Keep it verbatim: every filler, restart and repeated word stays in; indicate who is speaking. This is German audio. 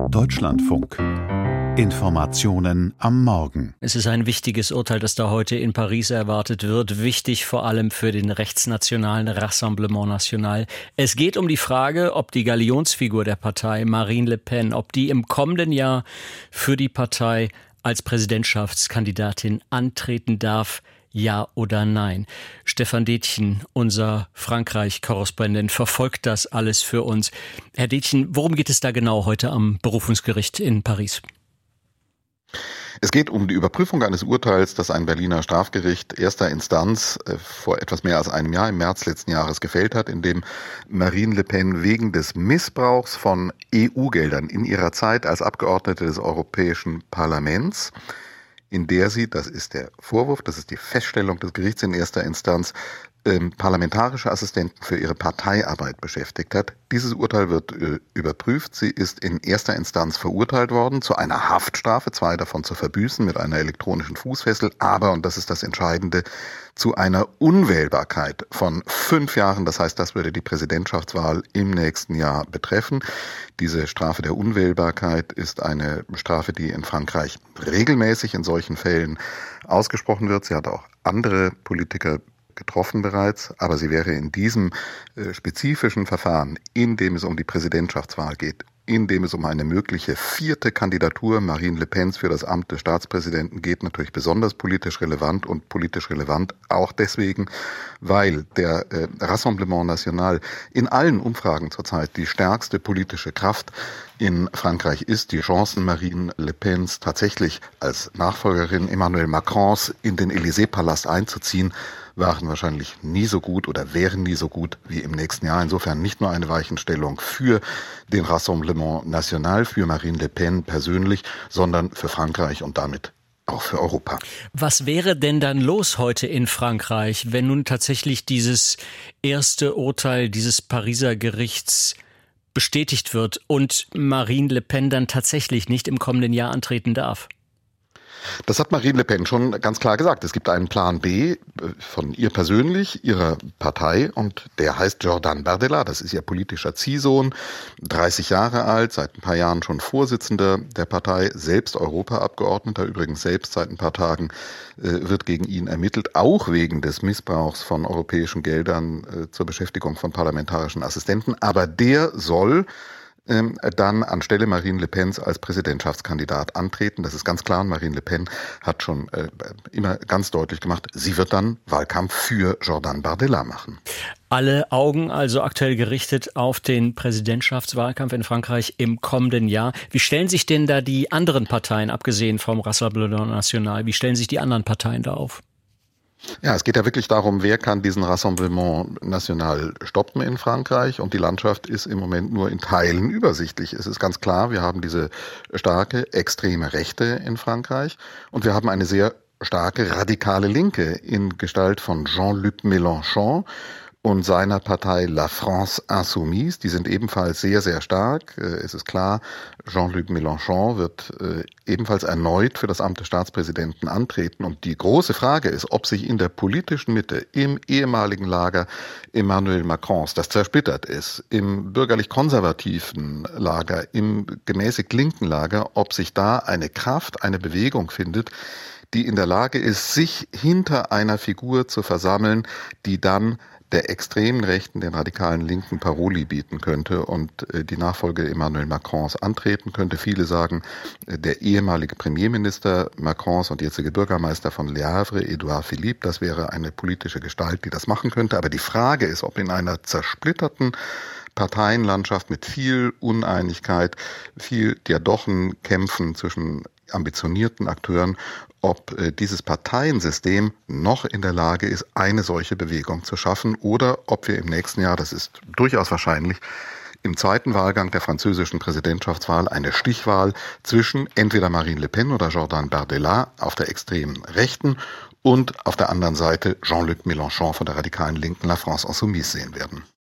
Speaker 1: Deutschlandfunk. Informationen am Morgen.
Speaker 2: Es ist ein wichtiges Urteil, das da heute in Paris erwartet wird. Wichtig vor allem für den rechtsnationalen Rassemblement National. Es geht um die Frage, ob die Galionsfigur der Partei, Marine Le Pen, ob die im kommenden Jahr für die Partei als Präsidentschaftskandidatin antreten darf. Ja oder nein? Stefan Detjen, unser Frankreich-Korrespondent, verfolgt das alles für uns. Herr Detjen, worum geht es da genau heute am Berufungsgericht in Paris?
Speaker 3: Es geht um die Überprüfung eines Urteils, das ein Berliner Strafgericht erster Instanz äh, vor etwas mehr als einem Jahr, im März letzten Jahres, gefällt hat, in dem Marine Le Pen wegen des Missbrauchs von E U-Geldern in ihrer Zeit als Abgeordnete des Europäischen Parlaments, in der sie, das ist der Vorwurf, das ist die Feststellung des Gerichts in erster Instanz, ähm, parlamentarische Assistenten für ihre Parteiarbeit beschäftigt hat. Dieses Urteil wird äh, überprüft. Sie ist in erster Instanz verurteilt worden zu einer Haftstrafe, zwei davon zu verbüßen mit einer elektronischen Fußfessel, aber, und das ist das Entscheidende, zu einer Unwählbarkeit von fünf Jahren. Das heißt, das würde die Präsidentschaftswahl im nächsten Jahr betreffen. Diese Strafe der Unwählbarkeit ist eine Strafe, die in Frankreich regelmäßig in solchen Fällen ausgesprochen wird. Sie hat auch andere Politiker getroffen bereits, aber sie wäre in diesem äh, spezifischen Verfahren, in dem es um die Präsidentschaftswahl geht, in dem es um eine mögliche vierte Kandidatur Marine Le Pens für das Amt des Staatspräsidenten geht, natürlich besonders politisch relevant und politisch relevant auch deswegen, weil der äh, Rassemblement National in allen Umfragen zurzeit die stärkste politische Kraft in Frankreich ist. Die Chancen Marine Le Pens tatsächlich als Nachfolgerin Emmanuel Macrons in den Élysée-Palast einzuziehen, waren wahrscheinlich nie so gut oder wären nie so gut wie im nächsten Jahr. Insofern nicht nur eine Weichenstellung für den Rassemblement National, für Marine Le Pen persönlich, sondern für Frankreich und damit auch für Europa.
Speaker 2: Was wäre denn dann los heute in Frankreich, wenn nun tatsächlich dieses erste Urteil dieses Pariser Gerichts bestätigt wird und Marine Le Pen dann tatsächlich nicht im kommenden Jahr antreten darf?
Speaker 3: Das hat Marine Le Pen schon ganz klar gesagt. Es gibt einen Plan B von ihr persönlich, ihrer Partei, und der heißt Jordan Bardella. Das ist ihr politischer Ziehsohn, dreißig Jahre alt, seit ein paar Jahren schon Vorsitzender der Partei, selbst Europaabgeordneter, übrigens selbst seit ein paar Tagen äh, wird gegen ihn ermittelt, auch wegen des Missbrauchs von europäischen Geldern äh, zur Beschäftigung von parlamentarischen Assistenten. Aber der soll dann anstelle Marine Le Pens als Präsidentschaftskandidat antreten. Das ist ganz klar. Marine Le Pen hat schon äh, immer ganz deutlich gemacht, sie wird dann Wahlkampf für Jordan Bardella machen.
Speaker 2: Alle Augen also aktuell gerichtet auf den Präsidentschaftswahlkampf in Frankreich im kommenden Jahr. Wie stellen sich denn da die anderen Parteien, abgesehen vom Rassemblement National, wie stellen sich die anderen Parteien da auf?
Speaker 3: Ja, es geht ja wirklich darum, wer kann diesen Rassemblement National stoppen in Frankreich, und die Landschaft ist im Moment nur in Teilen übersichtlich. Es ist ganz klar, wir haben diese starke extreme Rechte in Frankreich und wir haben eine sehr starke radikale Linke in Gestalt von Jean-Luc Mélenchon und seiner Partei La France Insoumise. Die sind ebenfalls sehr, sehr stark. Es ist klar, Jean-Luc Mélenchon wird ebenfalls erneut für das Amt des Staatspräsidenten antreten. Und die große Frage ist, ob sich in der politischen Mitte, im ehemaligen Lager Emmanuel Macrons, das zersplittert ist, im bürgerlich-konservativen Lager, im gemäßigt linken Lager, ob sich da eine Kraft, eine Bewegung findet, die in der Lage ist, sich hinter einer Figur zu versammeln, die dann der extremen Rechten, den radikalen Linken Paroli bieten könnte und äh, die Nachfolge Emmanuel Macrons antreten könnte. Viele sagen, äh, der ehemalige Premierminister Macrons und jetzige Bürgermeister von Le Havre, Édouard Philippe, das wäre eine politische Gestalt, die das machen könnte. Aber die Frage ist, ob in einer zersplitterten Parteienlandschaft mit viel Uneinigkeit, viel Diadochenkämpfen zwischen ambitionierten Akteuren, ob äh, dieses Parteiensystem noch in der Lage ist, eine solche Bewegung zu schaffen, oder ob wir im nächsten Jahr, das ist durchaus wahrscheinlich, im zweiten Wahlgang der französischen Präsidentschaftswahl eine Stichwahl zwischen entweder Marine Le Pen oder Jordan Bardella auf der extremen Rechten und auf der anderen Seite Jean-Luc Mélenchon von der radikalen Linken La France Insoumise sehen werden.